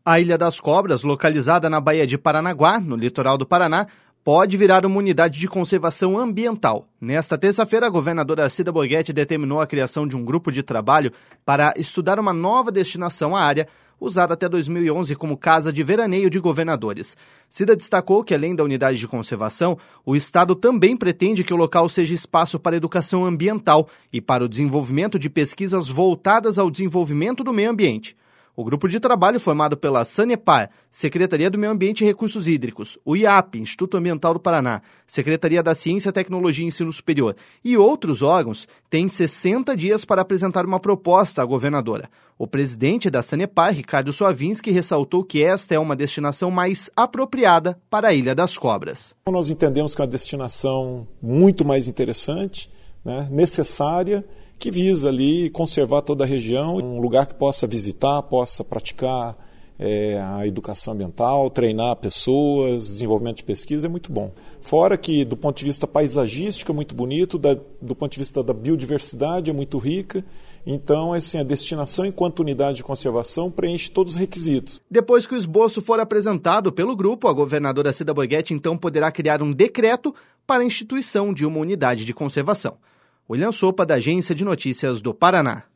A Ilha das Cobras, localizada na Baía de Paranaguá, no litoral do Paraná, pode virar uma unidade de conservação ambiental. Nesta terça-feira, a governadora Cida Borghetti determinou a criação de um grupo de trabalho para estudar uma nova destinação à área, usada até 2011 como casa de veraneio de governadores. Cida destacou que, além da unidade de conservação, o Estado também pretende que o local seja espaço para educação ambiental e para o desenvolvimento de pesquisas voltadas ao desenvolvimento do meio ambiente. O grupo de trabalho, formado pela Sanepar, Secretaria do Meio Ambiente e Recursos Hídricos, o IAP, Instituto Ambiental do Paraná, Secretaria da Ciência, Tecnologia e Ensino Superior e outros órgãos, tem 60 dias para apresentar uma proposta à governadora. O presidente da Sanepar, Ricardo Suavinski, ressaltou que esta é uma destinação mais apropriada para a Ilha das Cobras. Nós entendemos que é uma destinação muito mais interessante, necessária, que visa ali conservar toda a região, um lugar que possa visitar, possa praticar a educação ambiental, treinar pessoas, desenvolvimento de pesquisa, é muito bom. Fora que, do ponto de vista paisagístico, é muito bonito, do ponto de vista da biodiversidade, é muito rica. Então, assim, a destinação enquanto unidade de conservação preenche todos os requisitos. Depois que o esboço for apresentado pelo grupo, a governadora Cida Borghetti então poderá criar um decreto para a instituição de uma unidade de conservação. William Sopa, da Agência de Notícias do Paraná.